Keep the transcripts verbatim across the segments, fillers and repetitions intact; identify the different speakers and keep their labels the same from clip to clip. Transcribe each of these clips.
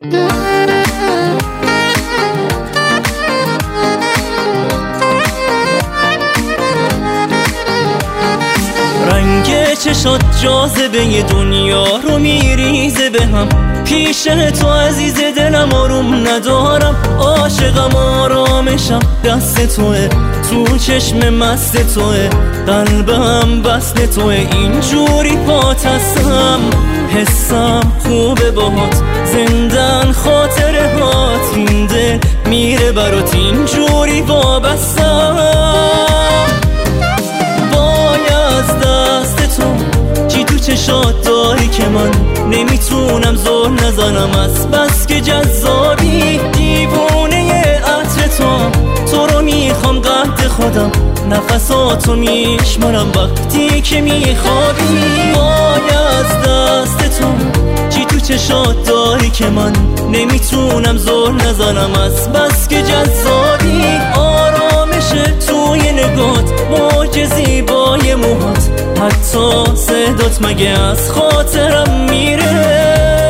Speaker 1: رنگ چشات جاذبه دنیا رو میریزه به هم، پیش تو عزیز دلم آروم ندارم، عاشقم آرامشم دست توه، تو چشم مست توه، قلبم بسته توه، اینجوری پات هستم، حسم خوبه باهات، زندن خاطره هات، این دل میره برات اینجوری وابستم. وای از دست تو چی تو چشات داری که من نمیتونم زور نزنم، از بس که جذابی، دیوونه عطر تو، تو رو میخوام قد خودم، نفساتو میشمارم وقتی که میخوابی. وای از دست تو چی تو چشات داری که من نمیتونم زور نزنم، از بس که جذابی، آرامش توی نگات، موج زیبای موهات، حتی صدات مگه از خاطرم میره.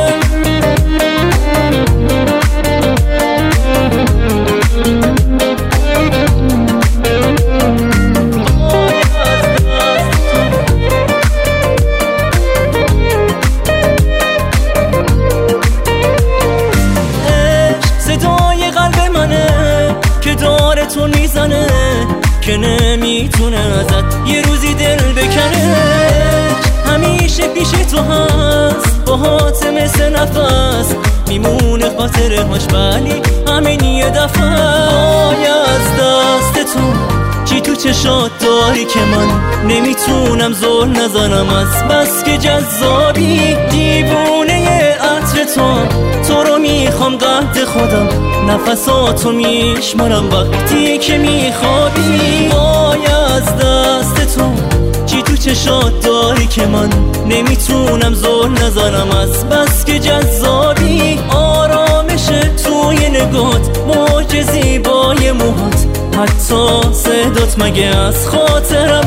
Speaker 1: تو میزنه که نمیتونه ازت یه روزی دل بکنه، همیشه پیش تو هست، باهات مثل نفس میمونه خاطره هاش، ولی همین یه دفعه. وای از دست تو چی تو چشات داری که من نمیتونم زور نزنم، از بس که جذابی، دیوونه عطر تو، تو رو میخوام قد خودم، نفساتو میشمارم وقتی که میخوابی. وای از دست تو چی تو چشات داری که من نمیتونم زور نزنم، از بس که جذابی، آرامش توی نگات، موج زیبای موهات، حتی صدات مگه از خاطرم